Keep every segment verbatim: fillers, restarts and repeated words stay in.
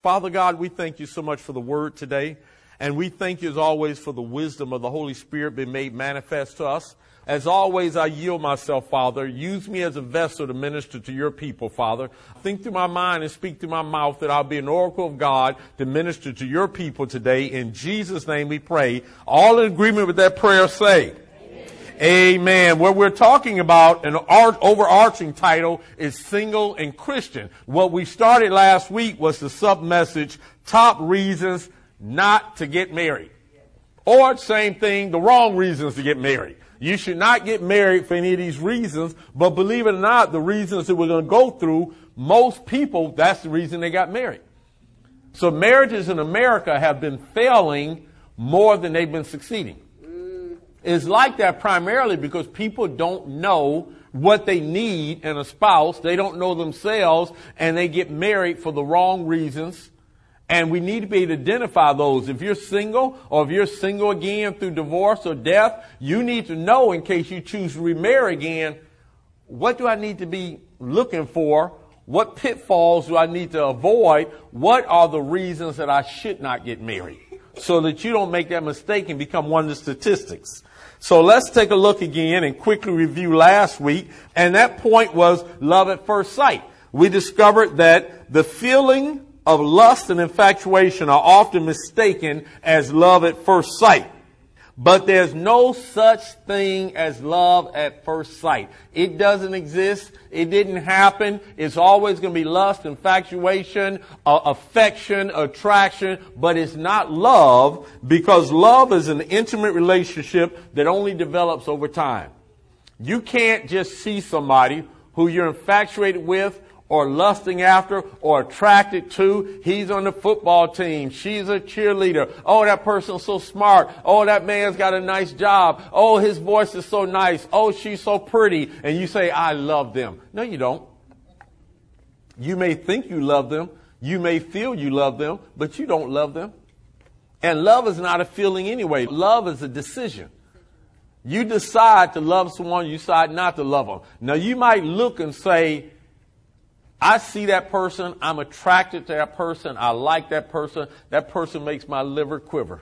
Father God, we thank you so much for the word today. And we thank you as always for the wisdom of the Holy Spirit being made manifest to us. As always, I yield myself, Father. Use me as a vessel to minister to your people, Father. Think through my mind and speak through my mouth that I'll be an oracle of God to minister to your people today. In Jesus' name we pray. All in agreement with that prayer say, Amen. Amen. What we're talking about, an art, overarching title, is Single and Christian. What we started last week was the sub-message, Top Reasons Not to Get Married. Or, same thing, the wrong reasons to get married. You should not get married for any of these reasons, but believe it or not, the reasons that we're going to go through, most people, that's the reason they got married. So marriages in America have been failing more than they've been succeeding. Mm. It's like that primarily because people don't know what they need in a spouse. They don't know themselves, and they get married for the wrong reasons. And we need to be able to identify those. If you're single, or if you're single again through divorce or death, you need to know, in case you choose to remarry again, what do I need to be looking for? What pitfalls do I need to avoid? What are the reasons that I should not get married? So that you don't make that mistake and become one of the statistics. So let's take a look again and quickly review last week. And that point was love at first sight. We discovered that the feeling of lust and infatuation are often mistaken as love at first sight. But there's no such thing as love at first sight. It doesn't exist. It didn't happen. It's always going to be lust, infatuation, uh, affection, attraction, but it's not love, because love is an intimate relationship that only develops over time. You can't just see somebody who you're infatuated with, or lusting after, or attracted to. He's on the football team. She's a cheerleader. Oh, that person's so smart. Oh, that man's got a nice job. Oh, his voice is so nice. Oh, she's so pretty. And you say, I love them. No, you don't. You may think you love them. You may feel you love them, but you don't love them. And love is not a feeling anyway. Love is a decision. You decide to love someone, you decide not to love them. Now, you might look and say, I see that person, I'm attracted to that person, I like that person, that person makes my liver quiver.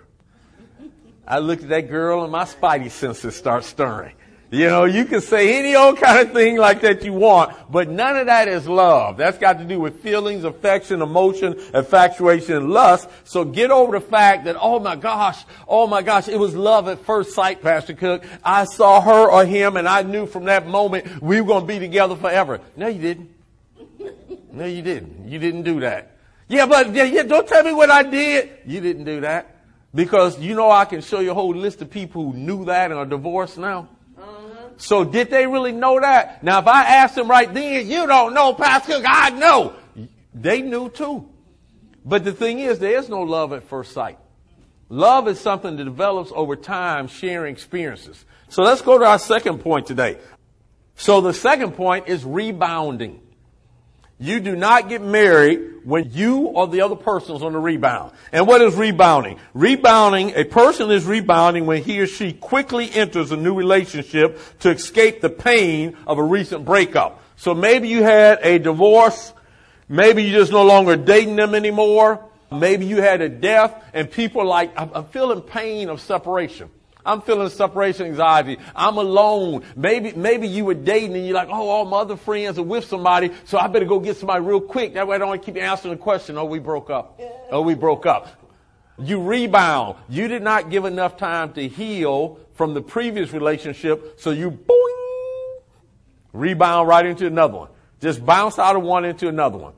I look at that girl and my spidey senses start stirring. You know, you can say any old kind of thing like that you want, but none of that is love. That's got to do with feelings, affection, emotion, infatuation, and lust. So get over the fact that, oh my gosh, oh my gosh, it was love at first sight, Pastor Cook. I saw her or him and I knew from that moment we were going to be together forever. No, you didn't. No, you didn't. You didn't do that. Yeah, but yeah, yeah, don't tell me what I did. You didn't do that. Because you know I can show you a whole list of people who knew that and are divorced now. Uh-huh. So did they really know that? Now, if I asked them right then, you don't know, Pastor Cook, I know. They knew too. But the thing is, there is no love at first sight. Love is something that develops over time, sharing experiences. So let's go to our second point today. So the second point is rebounding. You do not get married when you or the other person is on the rebound. And what is rebounding? Rebounding, a person is rebounding when he or she quickly enters a new relationship to escape the pain of a recent breakup. So maybe you had a divorce. Maybe you're just no longer dating them anymore. Maybe you had a death and people are like, I'm feeling pain of separation. I'm feeling separation anxiety. I'm alone. Maybe, maybe you were dating and you're like, oh, all my other friends are with somebody, so I better go get somebody real quick. That way I don't keep answering the question, oh, we broke up. Oh, we broke up. You rebound. You did not give enough time to heal from the previous relationship, so you boing, rebound right into another one. Just bounce out of one into another one.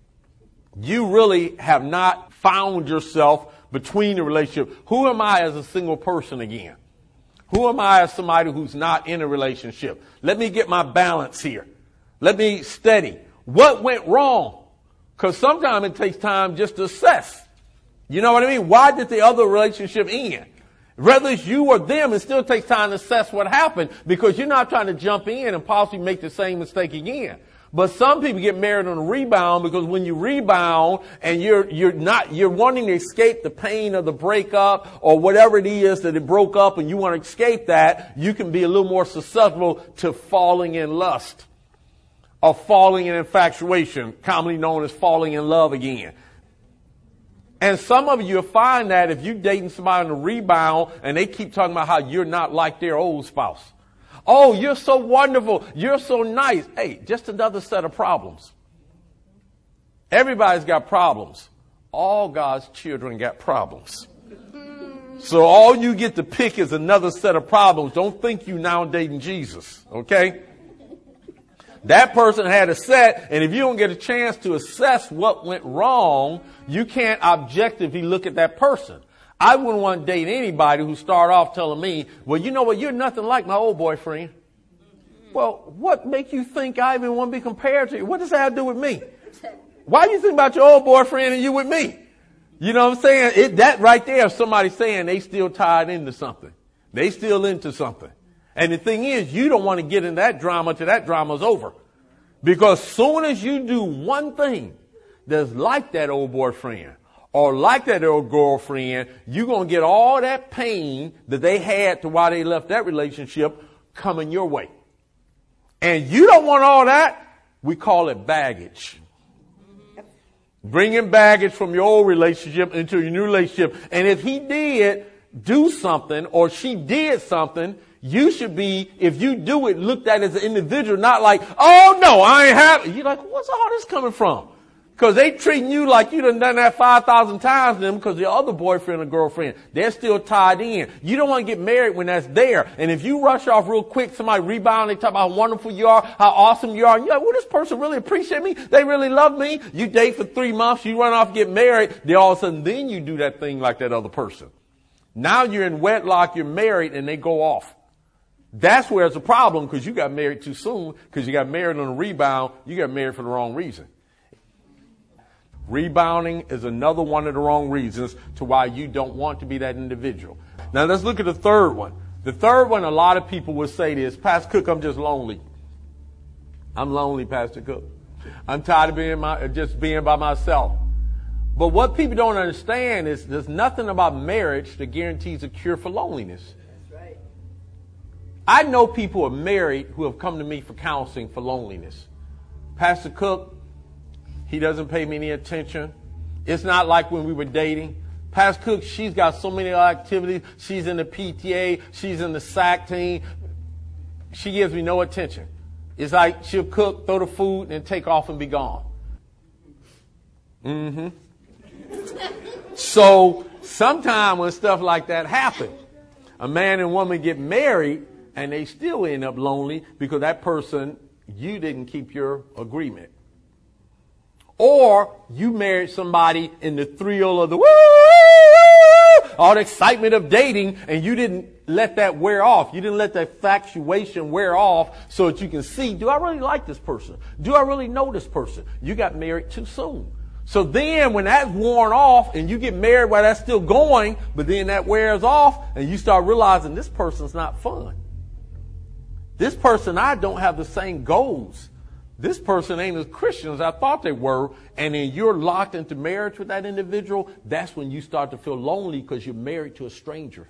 You really have not found yourself between the relationship. Who am I as a single person again? Who am I as somebody who's not in a relationship? Let me get my balance here. Let me study. What went wrong? Because sometimes it takes time just to assess. You know what I mean? Why did the other relationship end? Whether it's you or them, it still takes time to assess what happened, because you're not trying to jump in and possibly make the same mistake again. But some people get married on a rebound, because when you rebound and you're, you're not, you're wanting to escape the pain of the breakup or whatever it is that it broke up and you want to escape that, you can be a little more susceptible to falling in lust or falling in infatuation, commonly known as falling in love again. And some of you will find that if you're dating somebody on the rebound and they keep talking about how you're not like their old spouse. Oh, you're so wonderful. You're so nice. Hey, just another set of problems. Everybody's got problems. All God's children got problems. So all you get to pick is another set of problems. Don't think you now dating Jesus, okay? That person had a set, and if you don't get a chance to assess what went wrong, you can't objectively look at that person. I wouldn't want to date anybody who started off telling me, well, you know what, you're nothing like my old boyfriend. Well, what makes you think I even want to be compared to you? What does that have to do with me? Why do you think about your old boyfriend and you with me? You know what I'm saying? It, that right there is somebody saying they still tied into something. They still into something. And the thing is, you don't want to get in that drama till that drama's over. Because soon as you do one thing that's like that old boyfriend or like that old girlfriend, you're going to get all that pain that they had to why they left that relationship coming your way. And you don't want all that. We call it baggage. Bringing baggage from your old relationship into your new relationship. And if he did do something or she did something, you should be, if you do it, looked at as an individual, not like, oh no, I ain't happy. You're like, where's all this coming from? Because they treating you like you done done that five thousand times to them because your other boyfriend or girlfriend, they're still tied in. You don't want to get married when that's there. And if you rush off real quick, somebody rebound, they talk about how wonderful you are, how awesome you are. And you're like, well, this person really appreciate me. They really love me. You date for three months, you run off, get married. Then all of a sudden, then you do that thing like that other person. Now you're in wedlock, you're married, and they go off. That's where it's a problem because you got married too soon because you got married on a rebound. You got married for the wrong reason. Rebounding is another one of the wrong reasons to why you don't want to be that individual. Now let's look at the third one. The third one, a lot of people will say this, Pastor Cook, I'm just lonely. I'm lonely, Pastor Cook. I'm tired of being my, just being by myself. But what people don't understand is there's nothing about marriage that guarantees a cure for loneliness. That's right. I know people who are married who have come to me for counseling for loneliness. Pastor Cook, he doesn't pay me any attention. It's not like when we were dating. Pastor Cook, she's got so many activities. She's in the P T A. She's in the S A C team. She gives me no attention. It's like she'll cook, throw the food, and take off and be gone. Mm-hmm. So sometimes when stuff like that happens, a man and woman get married, and they still end up lonely because that person, you didn't keep your agreement. Or you married somebody in the thrill of the woo, all the excitement of dating, and you didn't let that wear off. You didn't let that infatuation wear off so that you can see, do I really like this person? Do I really know this person? You got married too soon. So then when that's worn off and you get married while that's still going, but then that wears off and you start realizing this person's not fun. This person, I don't have the same goals. This person ain't as Christian as I thought they were, and then you're locked into marriage with that individual. That's when you start to feel lonely because you're married to a stranger.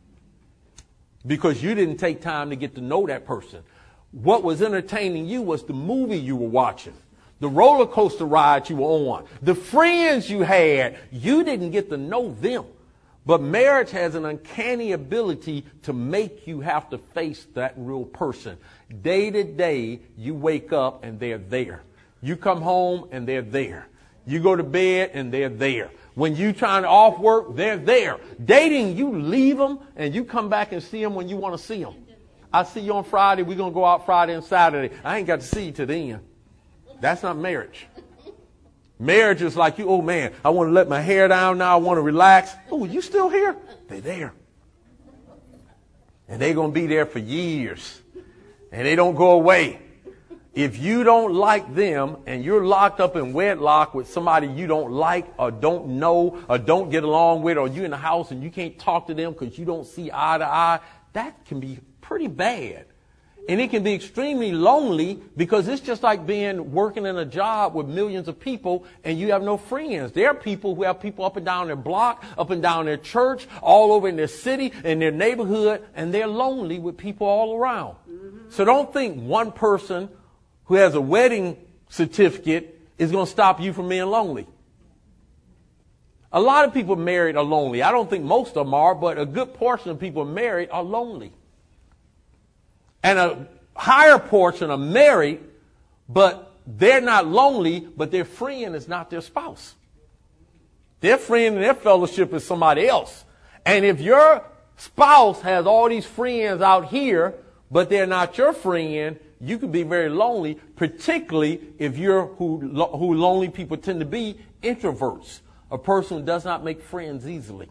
Because you didn't take time to get to know that person. What was entertaining you was the movie you were watching, the roller coaster ride you were on, the friends you had. You didn't get to know them. But marriage has an uncanny ability to make you have to face that real person. Day to day, you wake up and they're there. You come home and they're there. You go to bed and they're there. When you trying to off work, they're there. Dating, you leave them and you come back and see them when you want to see them. I see you on Friday. We're going to go out Friday and Saturday. I ain't got to see you till then. That's not marriage. Marriage is like you, oh man, I want to let my hair down now. I want to relax. Oh, you still here? They're there. And they're going to be there for years. And they don't go away. If you don't like them and you're locked up in wedlock with somebody you don't like or don't know or don't get along with, or you're in the house and you can't talk to them because you don't see eye to eye, that can be pretty bad. And it can be extremely lonely because it's just like being working in a job with millions of people and you have no friends. There are people who have people up and down their block, up and down their church, all over in their city, in their neighborhood, and they're lonely with people all around. Mm-hmm. So don't think one person who has a wedding certificate is going to stop you from being lonely. A lot of people married are lonely. I don't think most of them are, but a good portion of people married are lonely. And a higher portion are married, but they're not lonely, but their friend is not their spouse. Their friend and their fellowship is somebody else. And if your spouse has all these friends out here, but they're not your friend, you could be very lonely, particularly if you're who, who lonely people tend to be, introverts. A person who does not make friends easily.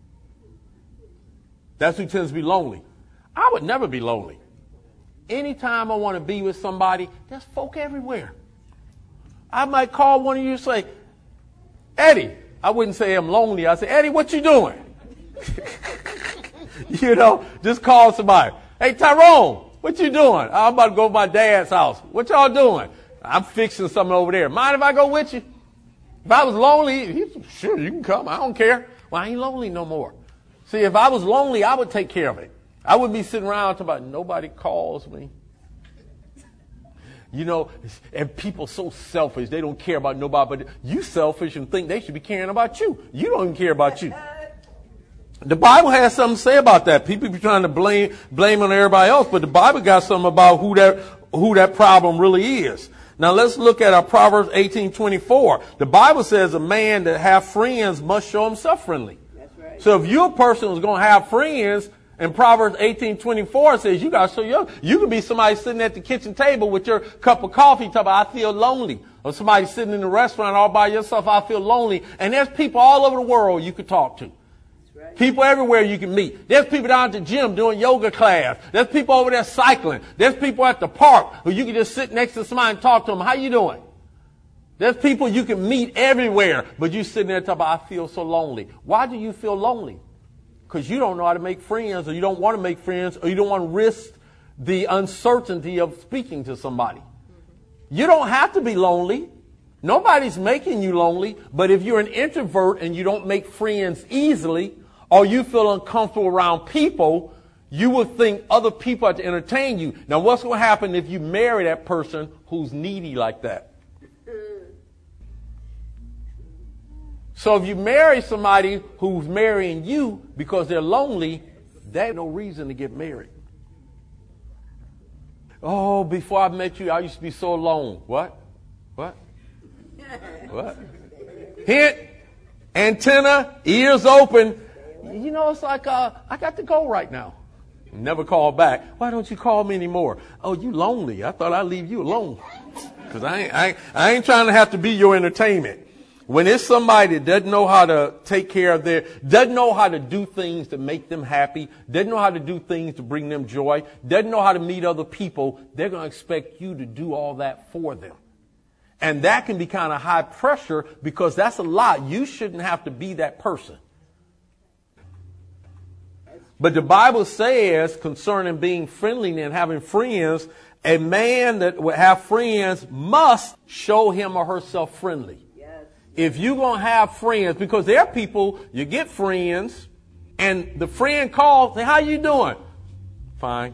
That's who tends to be lonely. I would never be lonely. Anytime I want to be with somebody, there's folk everywhere. I might call one of you and say, Eddie. I wouldn't say I'm lonely. I say, Eddie, what you doing? You know, just call somebody. Hey, Tyrone, what you doing? I'm about to go to my dad's house. What y'all doing? I'm fixing something over there. Mind if I go with you? If I was lonely, he, sure, you can come. I don't care. Well, I ain't lonely no more. See, if I was lonely, I would take care of it. I wouldn't be sitting around talking about nobody calls me. You know, and people so selfish, they don't care about nobody, but you selfish and think they should be caring about you. You don't even care about you. The Bible has something to say about that. People be trying to blame blame on everybody else, but the Bible got something about who that who that problem really is. Now let's look at our Proverbs eighteen twenty-four. The Bible says a man that have friends must show himself friendly. That's right. So if you're a person who's going to have friends, and Proverbs eighteen twenty-four says you got to show your, you could be somebody sitting at the kitchen table with your cup of coffee talking about, I feel lonely. Or somebody sitting in the restaurant all by yourself, I feel lonely. And there's people all over the world you could talk to. Right. People everywhere you can meet. There's people down at the gym doing yoga class. There's people over there cycling. There's people at the park who you can just sit next to somebody and talk to them. How you doing? There's people you can meet everywhere, but you sitting there talking about, I feel so lonely. Why do you feel lonely? Because you don't know how to make friends, or you don't want to make friends, or you don't want to risk the uncertainty of speaking to somebody. You don't have to be lonely. Nobody's making you lonely. But if you're an introvert and you don't make friends easily, or you feel uncomfortable around people, you will think other people have to entertain you. Now, what's going to happen if you marry that person who's needy like that? So if you marry somebody who's marrying you because they're lonely, there's no reason to get married. Oh, before I met you, I used to be so alone. What? What? What? Hint, antenna, ears open. You know, it's like, uh, I got to go right now. Never call back. Why don't you call me anymore? Oh, you lonely. I thought I'd leave you alone. Because I ain't, I, ain't, I ain't trying to have to be your entertainment. When it's somebody that doesn't know how to take care of their, doesn't know how to do things to make them happy, doesn't know how to do things to bring them joy, doesn't know how to meet other people, they're going to expect you to do all that for them. And that can be kind of high pressure because that's a lot. You shouldn't have to be that person. But the Bible says concerning being friendly and having friends, a man that would have friends must show him or herself friendly. If you're going to have friends, because there are people, you get friends, and the friend calls, say, how you doing? Fine.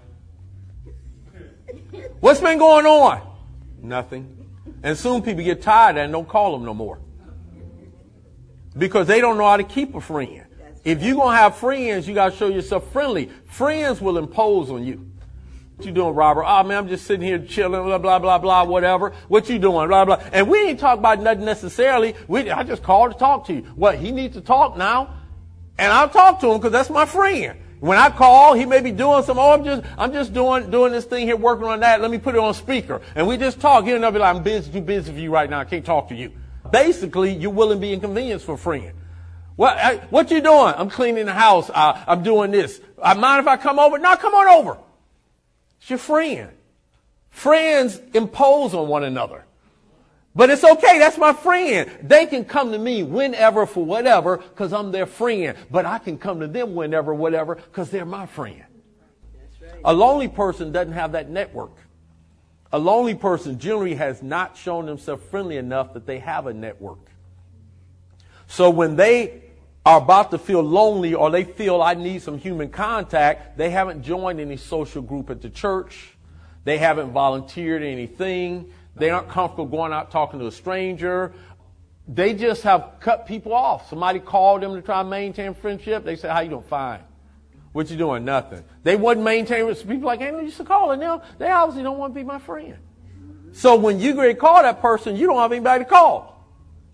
What's been going on? Nothing. And soon people get tired and don't call them no more. Because they don't know how to keep a friend. If you're going to have friends, you got to show yourself friendly. Friends will impose on you. What you doing, Robert? Oh, man, I'm just sitting here chilling, blah, blah, blah, blah, whatever. What you doing, blah, blah. And we ain't talking about nothing necessarily. We, I just called to talk to you. What, he needs to talk now? And I'll talk to him because that's my friend. When I call, he may be doing some, oh, I'm just, I'm just doing, doing this thing here, working on that. Let me put it on speaker. And we just talk. He'll never be like, I'm busy, too busy for you right now. I can't talk to you. Basically, you're willing to be inconvenienced for a friend. What, I, what you doing? I'm cleaning the house. I, I'm doing this. I mind if I come over? No, come on over. It's your friend. Friends impose on one another. But it's okay. That's my friend. They can come to me whenever for whatever because I'm their friend. But I can come to them whenever, whatever, because they're my friend. That's right. A lonely person doesn't have that network. A lonely person generally has not shown themselves friendly enough that they have a network. So when they are about to feel lonely or they feel I need some human contact, they haven't joined any social group at the church. They haven't volunteered anything. They aren't comfortable going out talking to a stranger. they just have cut people off. Somebody called them to try and maintain friendship. They say, how you doing? Fine. What you doing? Nothing. They wouldn't maintain with people like, hey, you used to call it now. They obviously don't want to be my friend. So when you get to call that person, you don't have anybody to call.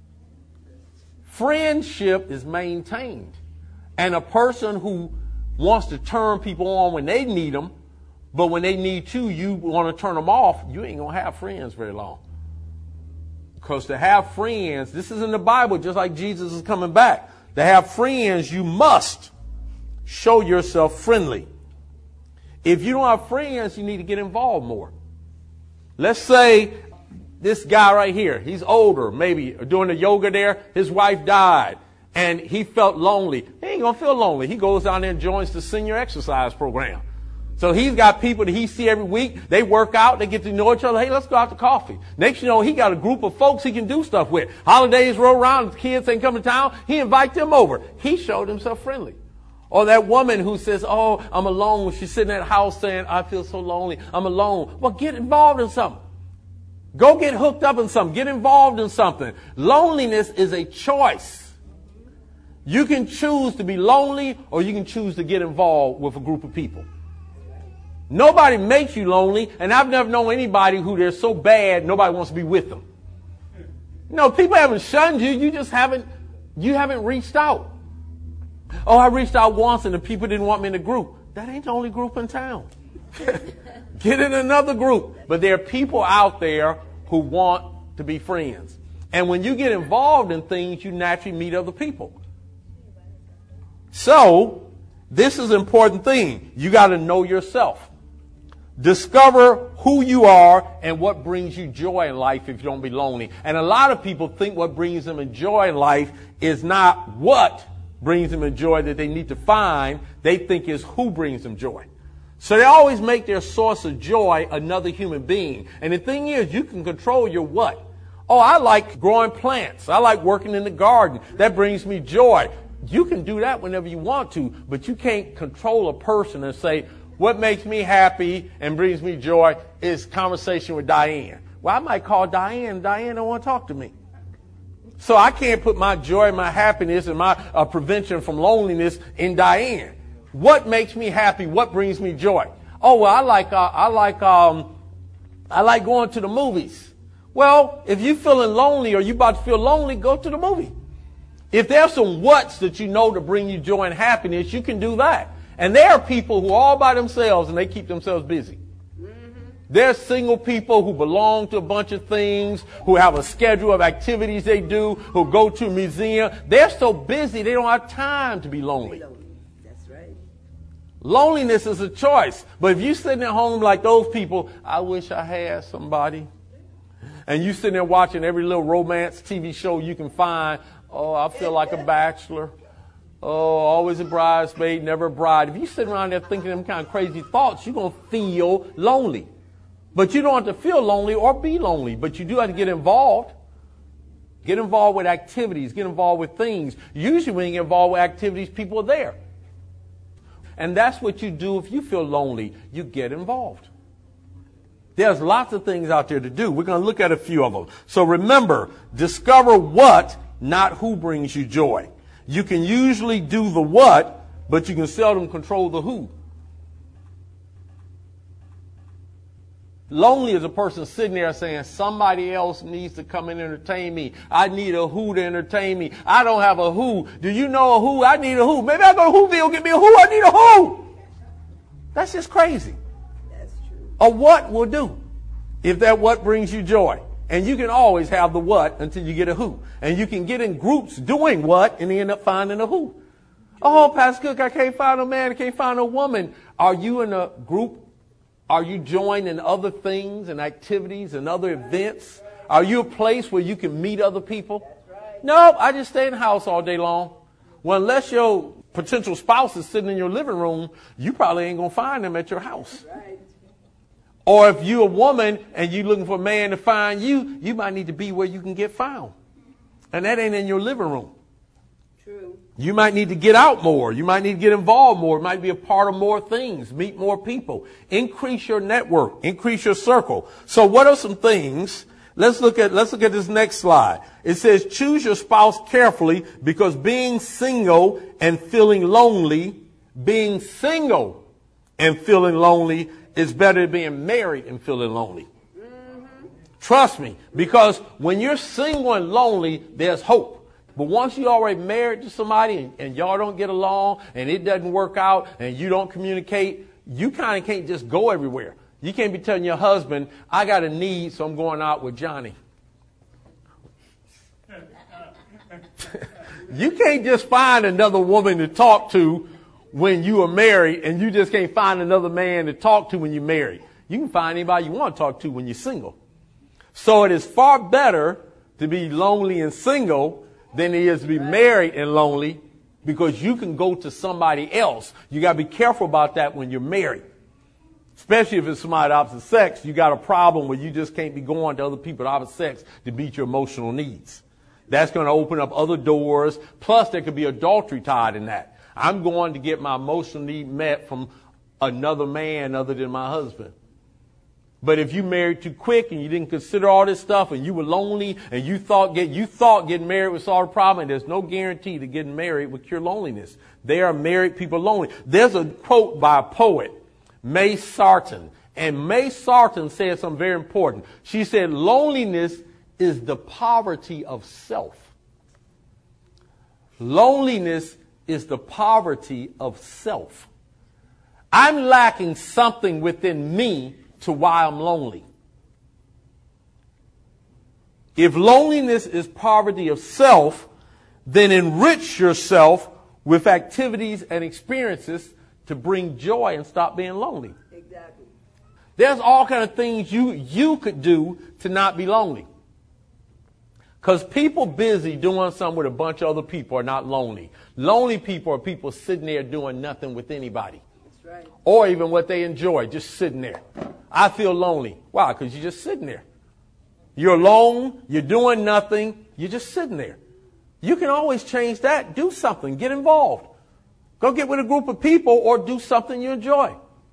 Friendship is maintained. And a person who wants to turn people on when they need them, but when they need you, you want to turn them off, you ain't going to have friends very long. Because to have friends, this is in the Bible, just like Jesus is coming back. To have friends, you must show yourself friendly. If you don't have friends, you need to get involved more. Let's say this guy right here, he's older, maybe doing the yoga there, his wife died, and he felt lonely. He ain't going to feel lonely. He goes down there and joins the senior exercise program. So he's got people that he see every week. They work out. They get to know each other. Hey, let's go out to coffee. Next, you know, he got a group of folks he can do stuff with. Holidays roll around. The kids ain't come to town. He invite them over. He showed himself friendly. Or that woman who says, oh, I'm alone. She's sitting at the house saying, I feel so lonely. I'm alone. Well, get involved in something. Go get hooked up in something. Get involved in something. Loneliness is a choice. You can choose to be lonely or you can choose to get involved with a group of people. Nobody makes you lonely, and I've never known anybody who they're so bad nobody wants to be with them. No, people haven't shunned you. You just haven't, you haven't reached out. Oh, I reached out once and the people didn't want me in the group. That ain't the only group in town. Get in another group. But there are people out there who want to be friends. And when you get involved in things, you naturally meet other people. So, this is an important thing. You got to know yourself. Discover who you are and what brings you joy in life if you don't be lonely. And a lot of people think what brings them joy in life is not what brings them joy that they need to find. They think is who brings them joy. So they always make their source of joy another human being. And the thing is, you can control your what. Oh, I like growing plants. I like working in the garden. That brings me joy. You can do that whenever you want to, but you can't control a person and say, what makes me happy and brings me joy is conversation with Diane. Well, I might call Diane. Diane don't want to talk to me. So I can't put my joy, my happiness, and my uh, prevention from loneliness in Diane. What makes me happy? What brings me joy? Oh, well, I like, uh, I like, um, I like going to the movies. Well, if you're feeling lonely or you about to feel lonely, go to the movie. If there's some what's that you know to bring you joy and happiness, you can do that. And there are people who are all by themselves and they keep themselves busy. Mm-hmm. There's single people who belong to a bunch of things, who have a schedule of activities they do, who go to a museum. They're so busy they don't have time to be lonely. That's right. Loneliness is a choice. But if you're sitting at home like those people, I wish I had somebody. And you sitting there watching every little romance T V show you can find. Oh, I feel like a bachelor. Oh, always a bridesmaid, never a bride. If you sit around there thinking them kind of crazy thoughts, you're going to feel lonely. But you don't have to feel lonely or be lonely. But you do have to get involved. Get involved with activities. Get involved with things. Usually when you get involved with activities, people are there. And that's what you do if you feel lonely. You get involved. There's lots of things out there to do. We're going to look at a few of them. So remember, discover what, not who brings you joy. You can usually do the what, but you can seldom control the who. Lonely is a person sitting there saying, somebody else needs to come and entertain me. I need a who to entertain me. I don't have a who. Do you know a who? I need a who. Maybe I go to Whoville, get me a who. I need a who. That's just crazy. That's true. A what will do if that what brings you joy. And you can always have the what until you get a who. And you can get in groups doing what and end up finding a who. Oh, Pastor Cook, I can't find a man. I can't find a woman. Are you in a group? Are you joined in other things and activities and other events? Are you a place where you can meet other people? No, I just stay in the house all day long. Well, unless your potential spouse is sitting in your living room, you probably ain't going to find them at your house. Or if you're a woman and you're looking for a man to find you, you might need to be where you can get found. And that ain't in your living room. True. You might need to get out more. You might need to get involved more. It might be a part of more things. Meet more people. Increase your network. Increase your circle. So what are some things Let's look at, let's look at this next slide. It says, choose your spouse carefully because being single and feeling lonely, being single and feeling lonely is better than being married and feeling lonely. Mm-hmm. Trust me, because when you're single and lonely, there's hope. But once you're already married to somebody and, and y'all don't get along and it doesn't work out and you don't communicate, you kind of can't just go everywhere. You can't be telling your husband, I got a need, so I'm going out with Johnny. You can't just find another woman to talk to when you are married, and you just can't find another man to talk to when you're married. You can find anybody you want to talk to when you're single. So it is far better to be lonely and single than it is to be married and lonely, because you can go to somebody else. You got to be careful about that when you're married. Especially if it's somebody of opposite sex, you got a problem where you just can't be going to other people of opposite sex to meet your emotional needs. That's going to open up other doors. Plus, there could be adultery tied in that. I'm going to get my emotional need met from another man other than my husband. But if you married too quick and you didn't consider all this stuff and you were lonely and you thought get you thought getting married would solve the problem, and there's no guarantee that getting married would cure loneliness. They are married people lonely. There's a quote by a poet, May Sarton. And May Sarton said something very important. She said, loneliness is the poverty of self. Loneliness is the poverty of self. I'm lacking something within me to why I'm lonely. If loneliness is poverty of self, then enrich yourself with activities and experiences to bring joy and stop being lonely. Exactly. There's all kind of things you, you could do to not be lonely. Because people busy doing something with a bunch of other people are not lonely. Lonely people are people sitting there doing nothing with anybody. That's right. Or even what they enjoy, just sitting there. I feel lonely. Why? Because you're just sitting there. You're alone. You're doing nothing. You're just sitting there. You can always change that. Do something. Get involved. Go get with a group of people or do something you enjoy.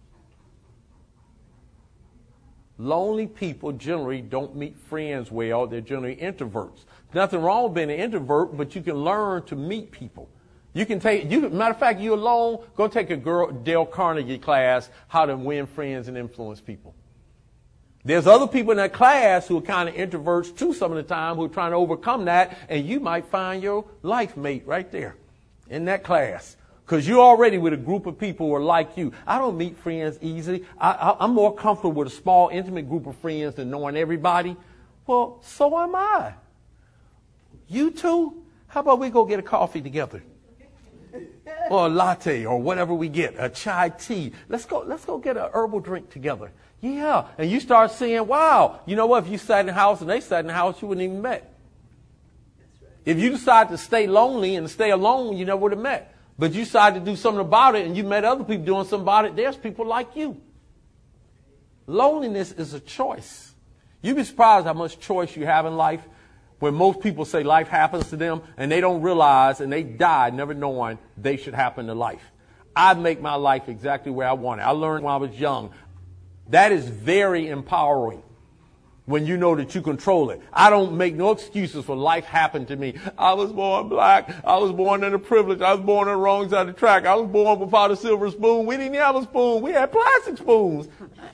Lonely people generally don't meet friends well. They're generally introverts. Nothing wrong with being an introvert, but you can learn to meet people. You can take, you, matter of fact, you alone, go take a girl, Dale Carnegie class, how to win friends and influence people. There's other people in that class who are kind of introverts too some of the time who are trying to overcome that, and you might find your life mate right there in that class. Because you're already with a group of people who are like you. I don't meet friends easily. I, I, I'm more comfortable with a small, intimate group of friends than knowing everybody. Well, so am I. You too? How about we go get a coffee together? Or a latte or whatever we get, a chai tea. Let's go, let's go get a herbal drink together. Yeah. And you start seeing, wow, you know what? If you sat in the house and they sat in the house, you wouldn't even met. If you decide to stay lonely and stay alone, you never would have met. But you decide to do something about it and you met other people doing something about it, there's people like you. Loneliness is a choice. You'd be surprised how much choice you have in life. When most people say life happens to them and they don't realize and they die never knowing they should happen to life. I make my life exactly where I want it. I learned when I was young. That is very empowering when you know that you control it. I don't make no excuses for life happened to me. I was born black. I was born in a privilege. I was born on the wrong side of the track. I was born without a silver spoon. We didn't have a spoon. We had plastic spoons.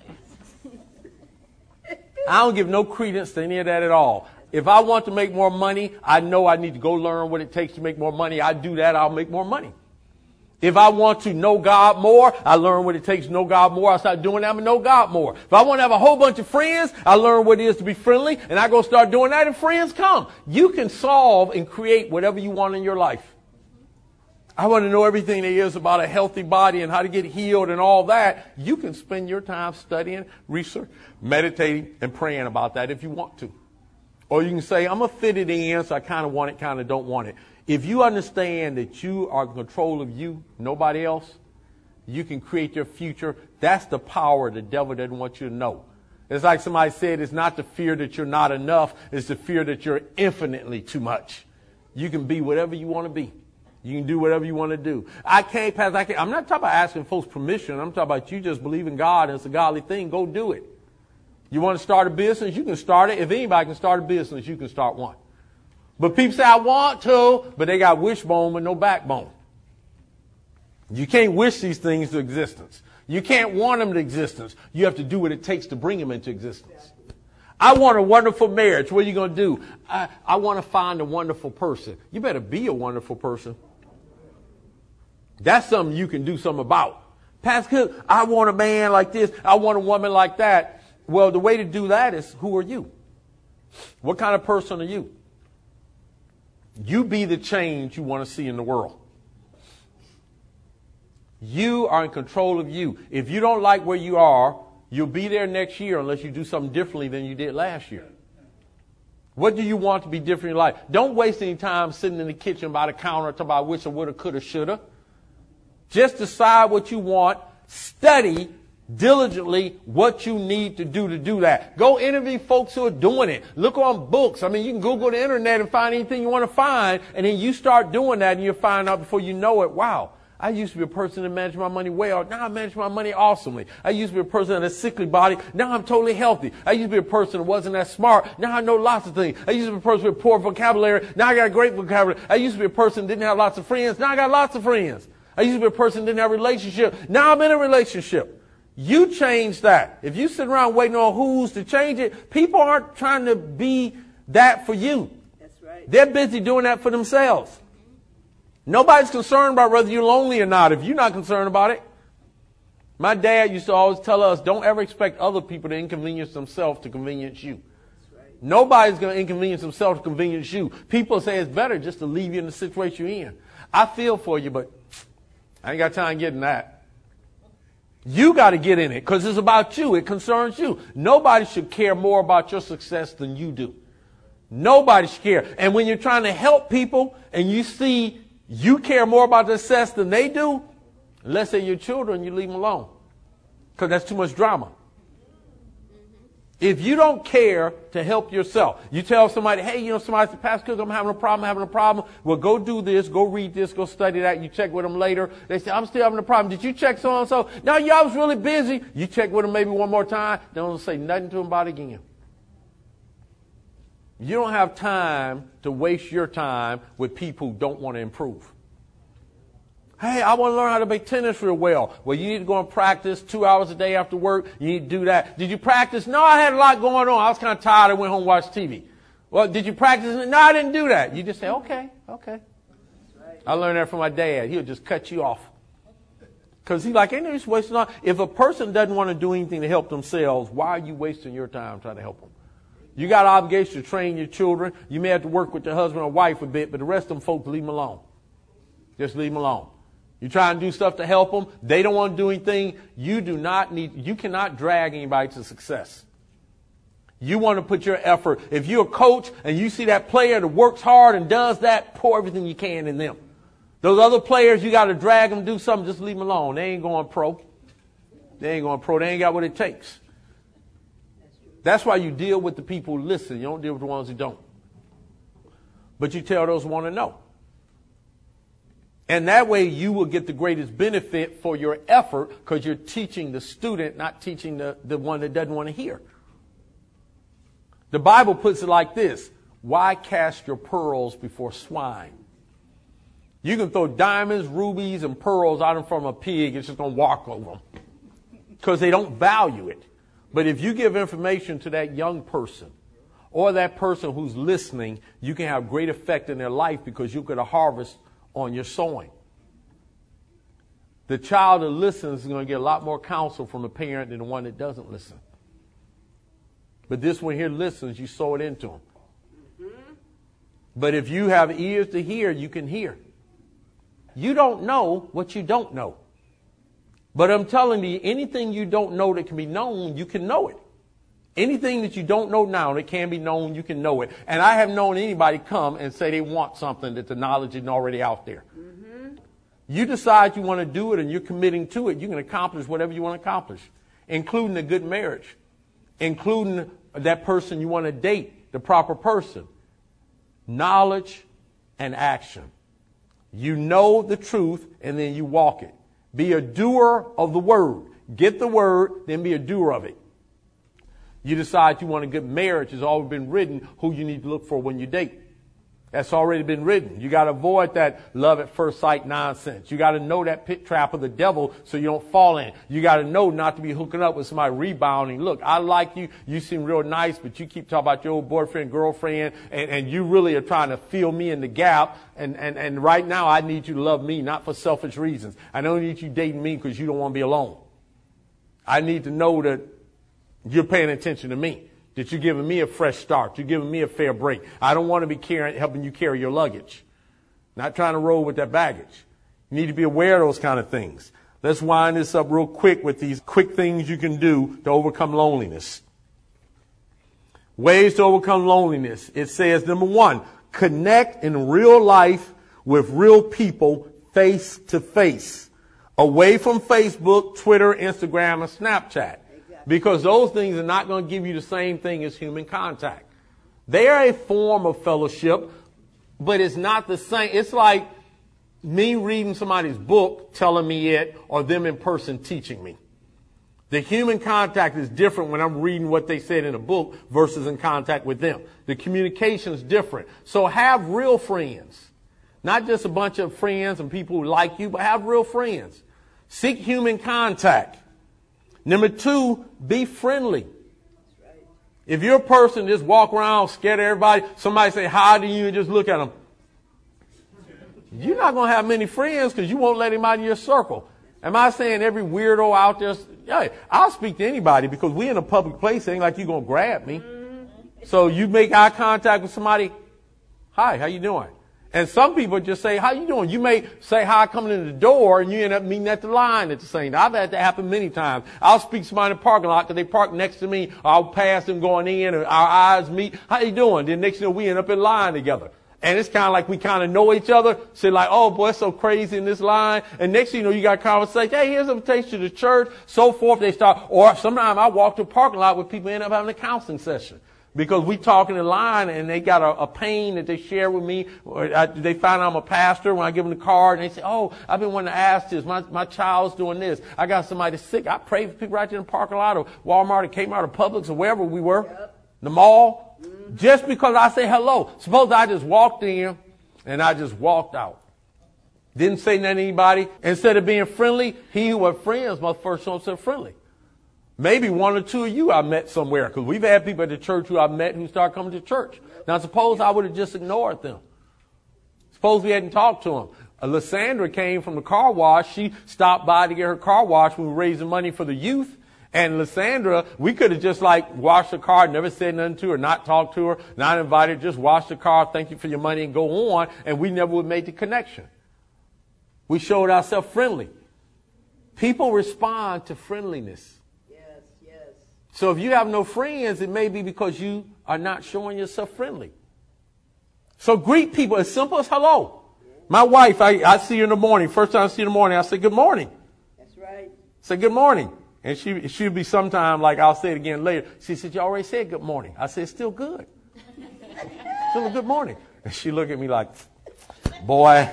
I don't give no credence to any of that at all. If I want to make more money, I know I need to go learn what it takes to make more money. I do that, I'll make more money. If I want to know God more, I learn what it takes to know God more. I start doing that and know God more. If I want to have a whole bunch of friends, I learn what it is to be friendly, and I go start doing that, and friends come. You can solve and create whatever you want in your life. I want to know everything there is about a healthy body and how to get healed and all that. You can spend your time studying, research, meditating, and praying about that if you want to. Or you can say, I'm going to fit it in, so I kind of want it, kind of don't want it. If you understand that you are in control of you, nobody else, you can create your future. That's the power the devil doesn't want you to know. It's like somebody said, it's not the fear that you're not enough. It's the fear that you're infinitely too much. You can be whatever you want to be. You can do whatever you want to do. I can't pass. I can't. I'm not talking about asking folks permission. I'm talking about you just believe in God and it's a godly thing. Go do it. You want to start a business? You can start it. If anybody can start a business, you can start one. But people say, I want to, but they got wishbone but no backbone. You can't wish these things to existence. You can't want them to existence. You have to do what it takes to bring them into existence. I want a wonderful marriage. What are you going to do? I, I want to find a wonderful person. You better be a wonderful person. That's something you can do something about. Pastor Cook, I want a man like this. I want a woman like that. Well, the way to do that is, who are you? What kind of person are you? You be the change you want to see in the world. You are in control of you. If you don't like where you are, you'll be there next year unless you do something differently than you did last year. What do you want to be different in your life? Don't waste any time sitting in the kitchen by the counter talking about wish I woulda, coulda, shoulda. Just decide what you want. Study diligently what you need to do to do that. Go interview folks who are doing it. Look on books. I mean, you can Google the internet and find anything you want to find, and then you start doing that, and you'll find out before you know it, wow, I used to be a person that managed my money well. Now I manage my money awesomely. I used to be a person that had a sickly body. Now I'm totally healthy. I used to be a person that wasn't that smart. Now I know lots of things. I used to be a person with poor vocabulary. Now I got a great vocabulary. I used to be a person that didn't have lots of friends. Now I got lots of friends. I used to be a person that didn't have a relationship. Now I'm in a relationship. You change that. If you sit around waiting on who's to change it, people aren't trying to be that for you. That's right. They're busy doing that for themselves. Nobody's concerned about whether you're lonely or not if you're not concerned about it. My dad used to always tell us, don't ever expect other people to inconvenience themselves to convenience you. That's right. Nobody's going to inconvenience themselves to convenience you. People say it's better just to leave you in the situation you're in. I feel for you, but I ain't got time getting that. You got to get in it because it's about you. It concerns you. Nobody should care more about your success than you do. Nobody should care. And when you're trying to help people and you see you care more about their success than they do, let's say your children, you leave them alone because that's too much drama. If you don't care to help yourself, you tell somebody, hey, you know, somebody said, Pastor Cook, I'm having a problem, having a problem. Well, go do this, go read this, go study that. You check with them later. They say, I'm still having a problem. Did you check so-and-so? No, yeah, I was really busy. You check with them maybe one more time. Don't say nothing to them about it again. You don't have time to waste your time with people who don't want to improve. Hey, I want to learn how to play tennis real well. Well, you need to go and practice two hours a day after work. You need to do that. Did you practice? No, I had a lot going on. I was kind of tired. I went home and watched T V. Well, did you practice? No, I didn't do that. You just say, okay, okay. I learned that from my dad. He'll just cut you off. Because he's like, ain't no use wasting on. If a person doesn't want to do anything to help themselves, why are you wasting your time trying to help them? You got an obligation to train your children. You may have to work with your husband or wife a bit, but the rest of them folks, leave them alone. Just leave them alone. You try and do stuff to help them. They don't want to do anything. You do not need, you cannot drag anybody to success. You want to put your effort. If you're a coach and you see that player that works hard and does that, pour everything you can in them. Those other players, you got to drag them, do something, just leave them alone. They ain't going pro. They ain't going pro. They ain't got what it takes. That's why you deal with the people who listen. You don't deal with the ones who don't. But you tell those who want to know. And that way you will get the greatest benefit for your effort because you're teaching the student, not teaching the, the one that doesn't want to hear. The Bible puts it like this. Why cast your pearls before swine? You can throw diamonds, rubies, and pearls out in front of a pig. It's just going to walk over them because they don't value it. But if you give information to that young person or that person who's listening, you can have great effect in their life because you get a harvest on your sowing. The child that listens is going to get a lot more counsel from the parent than the one that doesn't listen. But this one here listens, you sow it into him. Mm-hmm. But if you have ears to hear, you can hear. You don't know what you don't know. But I'm telling you, anything you don't know that can be known, you can know it. Anything that you don't know now that can be known, you can know it. And I have known anybody come and say they want something that the knowledge isn't already out there. Mm-hmm. You decide you want to do it and you're committing to it, you can accomplish whatever you want to accomplish, including a good marriage, including that person you want to date, the proper person. Knowledge and action. You know the truth and then you walk it. Be a doer of the word. Get the word, then be a doer of it. You decide you want a good marriage. It's already been written who you need to look for when you date. That's already been written. You got to avoid that love at first sight nonsense. You got to know that pit trap of the devil so you don't fall in. You got to know not to be hooking up with somebody rebounding. Look, I like you. You seem real nice, but you keep talking about your old boyfriend, girlfriend, and, and you really are trying to fill me in the gap. And, and, and right now I need you to love me, not for selfish reasons. I don't need you dating me because you don't want to be alone. I need to know that you're paying attention to me. That you're giving me a fresh start. You're giving me a fair break. I don't want to be carrying, helping you carry your luggage. Not trying to roll with that baggage. You need to be aware of those kind of things. Let's wind this up real quick with these quick things you can do to overcome loneliness. Ways to overcome loneliness. It says, number one, connect in real life with real people face to face. Away from Facebook, Twitter, Instagram, and Snapchat. Because those things are not going to give you the same thing as human contact. They are a form of fellowship, but it's not the same. It's like me reading somebody's book, telling me it, or them in person teaching me. The human contact is different when I'm reading what they said in a book versus in contact with them. The communication is different. So have real friends. Not just a bunch of friends and people who like you, but have real friends. Seek human contact. Number two, be friendly. If you're a person just walk around scared of everybody, somebody say hi to you and just look at them, you're not going to have many friends because you won't let him out of your circle. Am I saying every weirdo out there? Yeah, I'll speak to anybody because we in a public place. It ain't like you're going to grab me. So you make eye contact with somebody. Hi, how you doing? And some people just say, how you doing? You may say hi coming in the door and you end up meeting at the line at the same time. I've had that happen many times. I'll speak to somebody in the parking lot because they park next to me. I'll pass them going in and our eyes meet. How you doing? Then next thing you know, we end up in line together. And it's kind of like we kind of know each other. Say like, oh boy, it's so crazy in this line. And next thing you know, you got a conversation. Hey, here's an invitation to the church. So forth. They start. Or sometimes I walk to a parking lot where people end up having a counseling session. Because we talking in line and they got a, a pain that they share with me. Or I, they find out I'm a pastor when I give them the card and they say, oh, I've been wanting to ask this. My, my child's doing this. I got somebody sick. I pray for people right there in the parking lot or Walmart or Kmart or Publix or wherever we were. Yep. The mall. Mm-hmm. Just because I say hello. Suppose I just walked in and I just walked out. Didn't say nothing to anybody. Instead of being friendly, he who had friends must first show himself friendly. Maybe one or two of you I met somewhere because we've had people at the church who I met who started coming to church. Now, suppose I would have just ignored them. Suppose we hadn't talked to them. Uh, Lysandra came from the car wash. She stopped by to get her car washed when we were raising money for the youth. And Lysandra, we could have just like washed the car, never said nothing to her, not talked to her, not invited, just wash the car, thank you for your money and go on. And we never would have made the connection. We showed ourselves friendly. People respond to friendliness. So if you have no friends, it may be because you are not showing yourself friendly. So greet people as simple as hello. My wife, I, I see her in the morning. First time I see her in the morning, I say good morning. That's right. Say good morning. And she, she'll be sometime like I'll say it again later. She said, you already said good morning. I said, it's still good. Still a good morning. And she looked at me like, boy,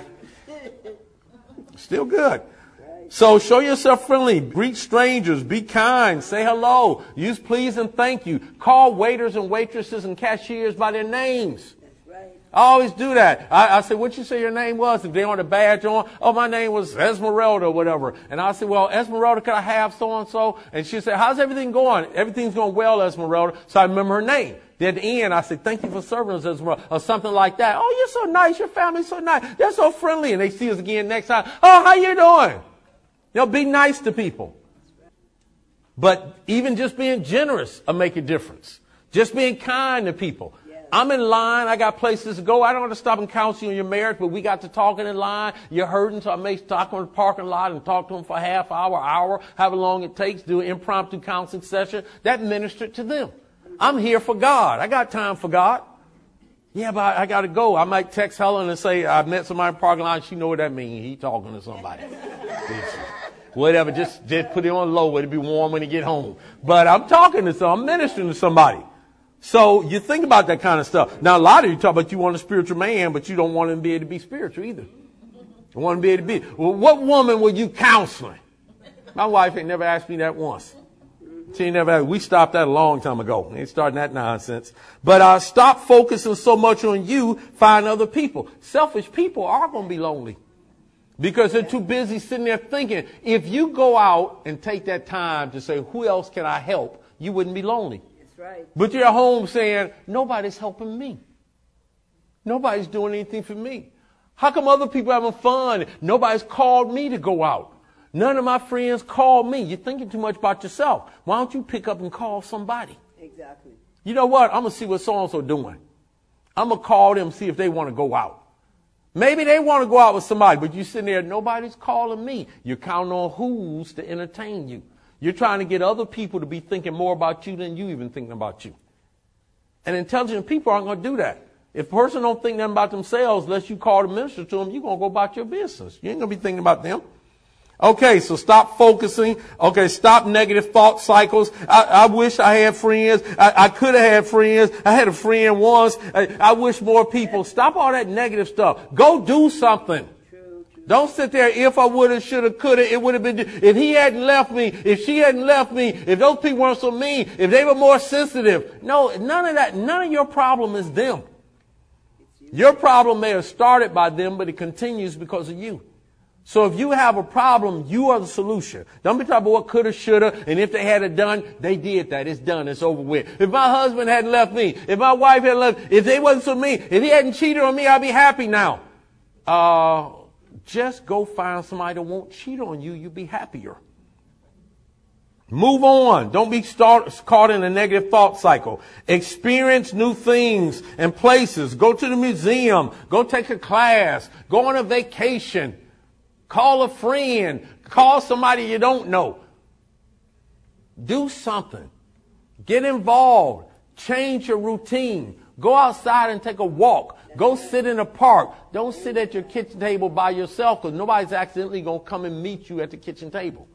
still good. So show yourself friendly. Greet strangers. Be kind. Say hello. Use please and thank you. Call waiters and waitresses and cashiers by their names. That's right. I always do that. I, I say, what you say your name was? If they want a badge on, oh, my name was Esmeralda or whatever. And I say, well, Esmeralda, could I have so-and-so? And she said, how's everything going? Everything's going well, Esmeralda. So I remember her name. Then at the end, I said, thank you for serving us, Esmeralda, or something like that. Oh, you're so nice. Your family's so nice. They're so friendly. And they see us again next time. Oh, how you doing? You know, be nice to people. But even just being generous will make a difference. Just being kind to people. Yes. I'm in line. I got places to go. I don't want to stop and counsel you on your marriage, but we got to talking in line. You're hurting, so I may stop on the parking lot and talk to them for a half hour, hour, however long it takes, do an impromptu counseling session. That ministered to them. I'm here for God. I got time for God. Yeah, but I, I got to go. I might text Helen and say, I met somebody in the parking lot. And she know what that means. He talking to somebody. Whatever, just, just put it on low. It'll be warm when you get home. But I'm talking to some, I'm ministering to somebody. So you think about that kind of stuff. Now, a lot of you talk about you want a spiritual man, but you don't want him to be able to be spiritual either. You want him to be able to be. Well, what woman were you counseling? My wife ain't never asked me that once. She never had, we stopped that a long time ago. Ain't starting that nonsense. But uh, stop focusing so much on you. Find other people. Selfish people are going to be lonely because they're too busy sitting there thinking. If you go out and take that time to say, who else can I help? You wouldn't be lonely. That's right. But you're at home saying, nobody's helping me. Nobody's doing anything for me. How come other people are having fun? Nobody's called me to go out. None of my friends called me. You're thinking too much about yourself. Why don't you pick up and call somebody? Exactly. You know what? I'm going to see what so-and-so doing. I'm going to call them, see if they want to go out. Maybe they want to go out with somebody, but you're sitting there, nobody's calling me. You're counting on who's to entertain you. You're trying to get other people to be thinking more about you than you even thinking about you. And intelligent people aren't going to do that. If a person don't think nothing about themselves, unless you call to minister to them, you're going to go about your business. You ain't going to be thinking about them. Okay, so stop focusing. Okay, stop negative thought cycles. I, I wish I had friends. I, I could have had friends. I had a friend once. I, I wish more people. Stop all that negative stuff. Go do something. True, true. Don't sit there, if I would have, should have, could have, it would have been, if he hadn't left me, if she hadn't left me, if those people weren't so mean, if they were more sensitive. No, none of that, none of your problem is them. Your problem may have started by them, but it continues because of you. So if you have a problem, you are the solution. Don't be talking about what coulda, shoulda, and if they had it done, they did that. It's done. It's over with. If my husband hadn't left me, if my wife hadn't left, if they wasn't so mean, if he hadn't cheated on me, I'd be happy now. Uh, just go find somebody that won't cheat on you. You'll be happier. Move on. Don't be start, caught in a negative thought cycle. Experience new things and places. Go to the museum. Go take a class. Go on a vacation. Call a friend. Call somebody you don't know. Do something. Get involved. Change your routine. Go outside and take a walk. Go sit in a park. Don't sit at your kitchen table by yourself because nobody's accidentally going to come and meet you at the kitchen table.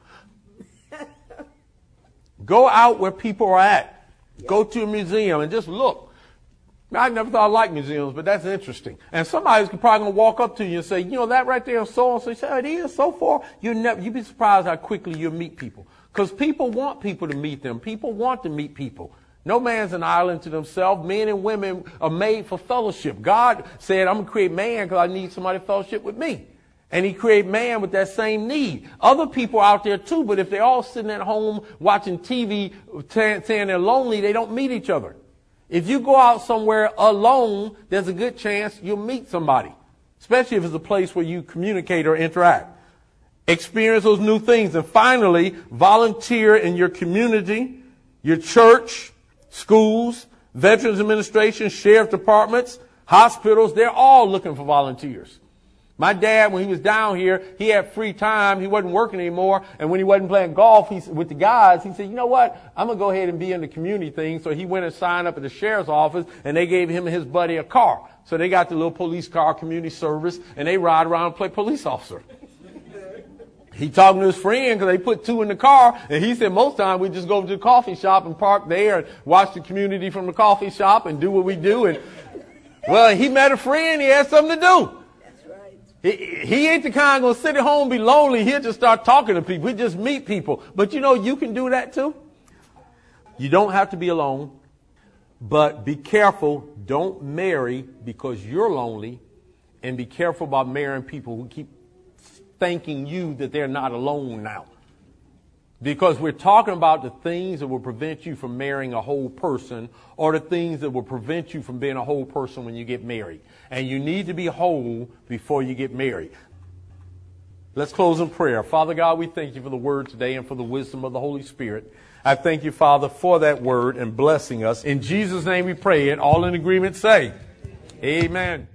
Go out where people are at. Go to a museum and just look. I never thought I liked museums, but that's interesting. And somebody's probably going to walk up to you and say, you know, that right there is so-and-so. You say, oh, it is so far. You'll never, you'd be surprised how quickly you'll meet people. Because people want people to meet them. People want to meet people. No man's an island to themselves. Men and women are made for fellowship. God said, I'm going to create man because I need somebody to fellowship with me. And he created man with that same need. Other people are out there too, but if they're all sitting at home watching T V saying they're lonely, they don't meet each other. If you go out somewhere alone, there's a good chance you'll meet somebody, especially if it's a place where you communicate or interact. Experience those new things. And finally, volunteer in your community, your church, schools, Veterans Administration, sheriff departments, hospitals. They're all looking for volunteers. My dad, when he was down here, he had free time. He wasn't working anymore. And when he wasn't playing golf he, with the guys, he said, you know what? I'm going to go ahead and be in the community thing. So he went and signed up at the sheriff's office, and they gave him and his buddy a car. So they got the little police car, community service, and they ride around and play police officer. He talking to his friend because they put two in the car, and he said most time we just go to the coffee shop and park there and watch the community from the coffee shop and do what we do. And well, he met a friend. He had something to do. He, he ain't the kind going to sit at home and be lonely. He'll just start talking to people. He'll just meet people. But you know, you can do that too. You don't have to be alone. But be careful. Don't marry because you're lonely. And be careful about marrying people who keep thanking you that they're not alone now. Because we're talking about the things that will prevent you from marrying a whole person or the things that will prevent you from being a whole person when you get married. And you need to be whole before you get married. Let's close in prayer. Father God, we thank you for the word today and for the wisdom of the Holy Spirit. I thank you, Father, for that word and blessing us. In Jesus' name we pray, and all in agreement say, amen.